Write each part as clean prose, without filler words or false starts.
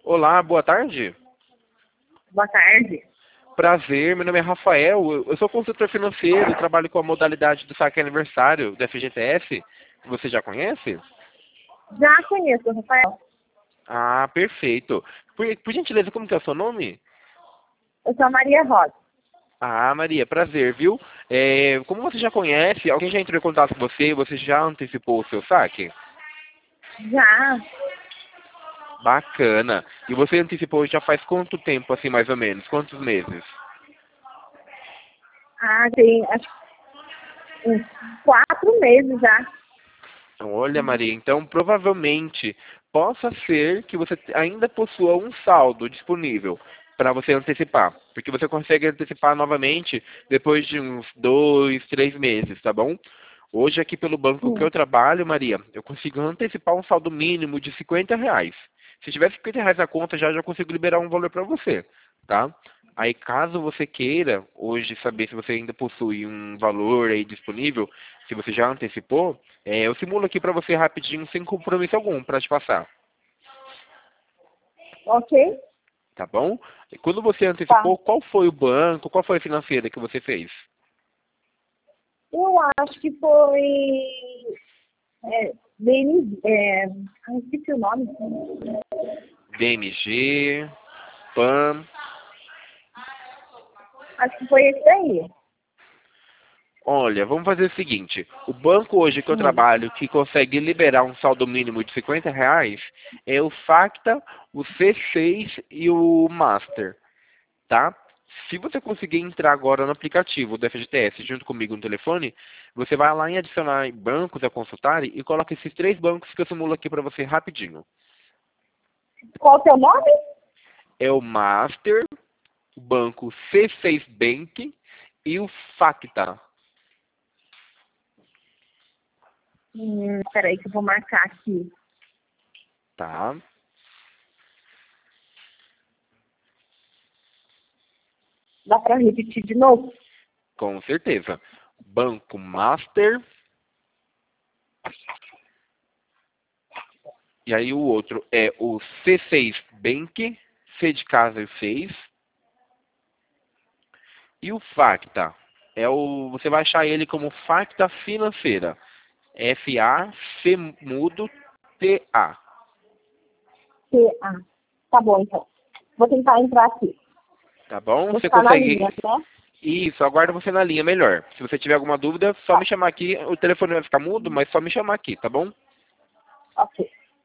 Olá, boa tarde. Boa tarde. Prazer, meu nome é Rafael. Eu sou consultor financeiro, trabalho com a modalidade do saque aniversário do FGTS. Você já conhece? Já conheço o Rafael. Ah, perfeito. Por gentileza, como que é o seu nome? Eu sou a Maria Rosa. Ah, Maria, prazer, viu? Como você já conhece, alguém já entrou em contato com você? Você já antecipou o seu saque? Já. Bacana. E você antecipou já faz quanto tempo, assim, mais ou menos? Quantos meses? Tem acho que uns 4 meses já. Olha, Maria, então provavelmente possa ser que você ainda possua um saldo disponível para você antecipar, porque você consegue antecipar novamente depois de uns 2, 3 meses, tá bom? Hoje aqui pelo banco que eu Sim. trabalho, Maria, eu consigo antecipar um saldo mínimo de R$ 50. Se tiver R$ 50 na conta, já consigo liberar um valor para você, tá? Aí, caso você queira hoje saber se você ainda possui um valor aí disponível, se você já antecipou, eu simulo aqui para você rapidinho, sem compromisso algum, para te passar, Ok? tá bom? E quando você Tá. antecipou, qual foi o banco, qual foi a financeira que você fez? Eu acho que foi BN, esqueci o nome. BMG, PAN. Acho que foi esse aí. Olha, vamos fazer o seguinte. O banco hoje que eu trabalho, que consegue liberar um saldo mínimo de R$ 50, é o Facta, o C6 e o Master, tá? Se você conseguir entrar agora no aplicativo do FGTS junto comigo no telefone, você vai lá em adicionar bancos a consultar e coloca esses 3 bancos que eu simulo aqui para você rapidinho. Qual o seu nome? É o Master, o banco C6 Bank e o Facta, Peraí que eu vou marcar aqui. tá? Dá para repetir de novo? Com certeza. Banco Master. E aí o outro é o C6 Bank, C de casa e 6. E o Facta, você vai achar ele como Facta Financeira. F-A-C mudo T-A. Ah, tá bom, então. Vou tentar entrar aqui. Tá bom? Vou Você ficar na consegue... linha, né? Isso, aguarda você na linha melhor. Se você tiver alguma dúvida, só me chamar aqui. O telefone vai ficar mudo, mas só me chamar aqui, tá bom? Ok.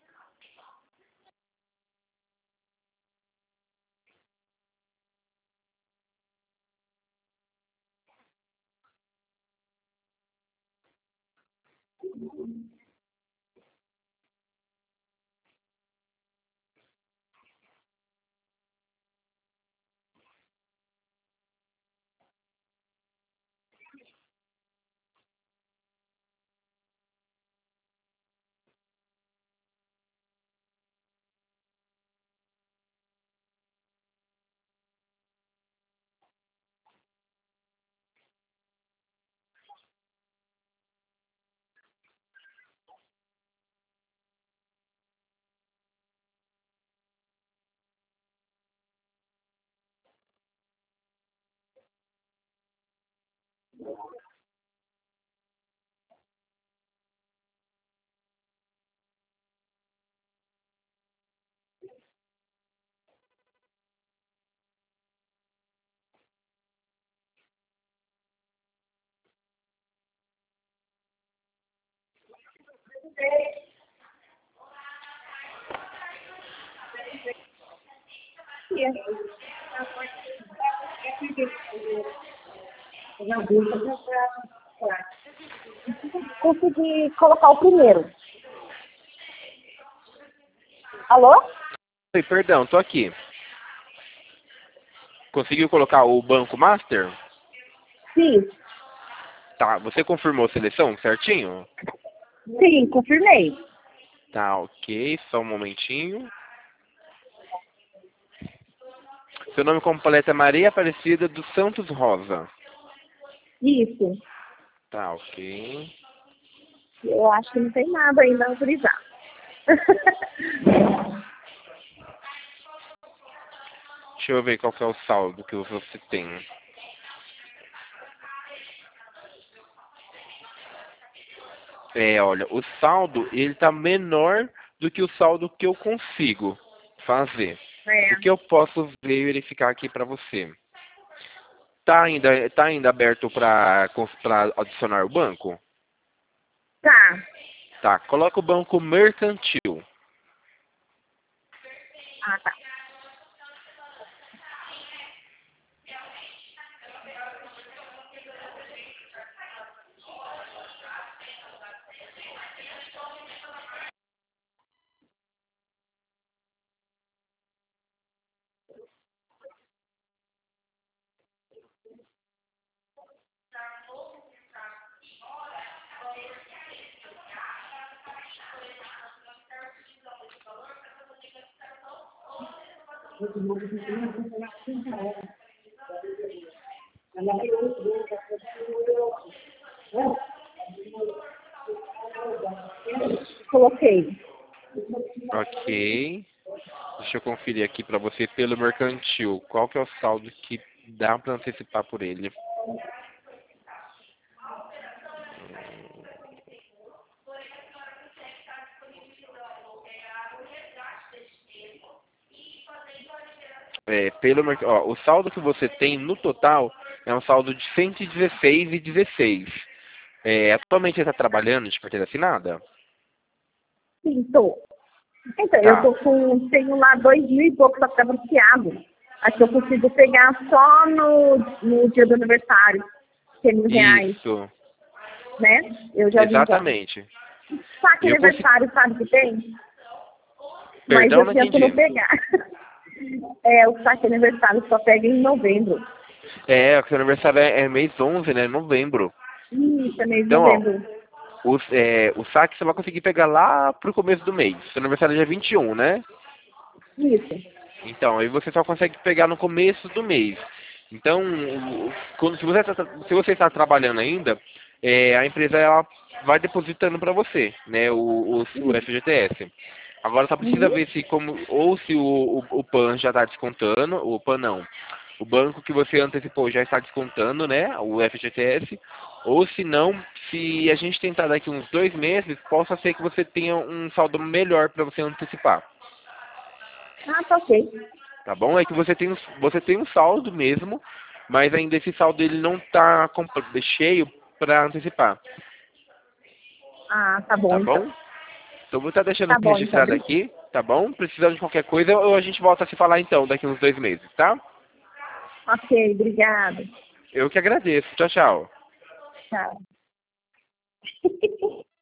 Consegui colocar o primeiro. Alô? Oi, perdão, tô aqui. Conseguiu colocar o Banco Master? Sim. Tá, você confirmou a seleção certinho? Sim, confirmei. Tá, ok, só um momentinho. Seu nome completo é Maria Aparecida dos Santos Rosa. Isso. Tá, ok. Eu acho que não tem nada ainda autorizado. Deixa eu ver qual que é o saldo que você tem. Olha, o saldo, ele tá menor do que o saldo que eu consigo fazer. O que É. eu posso ver e verificar aqui para você? Tá ainda aberto para adicionar o banco? Tá. Tá, coloca o banco mercantil. Ah, tá. Coloquei. Ok. Deixa eu conferir aqui para você pelo mercantil. Qual que é o saldo que dá para antecipar por ele? O saldo que você tem no total é um saldo de 116,16. Atualmente você está trabalhando de carteira assinada? Sim, tô. Então, eu Tá. tenho lá 2.000 e pouco só para balanceado. Acho que eu consigo pegar só no dia do aniversário, que é R$ 1.000, Isso. né? Eu já vi já. Exatamente. Saque Eu consigo. aniversário, sabe que tem? Mas Perdão, eu não tento não entendi. pegar. O saque aniversário só pega em novembro. O seu aniversário é mês 11, né? Novembro. Isso, é mês de Então, ó, novembro. o saque você vai conseguir pegar lá pro começo do mês. Seu aniversário é dia 21, né? Isso. Então, aí você só consegue pegar no começo do mês. Então, se você está trabalhando ainda, a empresa ela vai depositando para você, né, o Isso. FGTS. Agora só precisa Uhum. ver se ou se o PAN já está descontando, o PAN não. O banco que você antecipou já está descontando, né, o FGTS, ou se não, se a gente tentar daqui uns 2 meses, possa ser que você tenha um saldo melhor para você antecipar. Ah, tá ok. Tá bom? É que você tem um saldo mesmo, mas ainda esse saldo ele não está cheio para antecipar. Ah, tá Tá bom então. bom? Então vou estar deixando Tá bom então. registrado aqui, tá bom? Precisando de qualquer coisa, ou a gente volta a se falar então, daqui uns 2 meses, tá? Ok, obrigada. Eu que agradeço. Tchau, tchau. Tchau.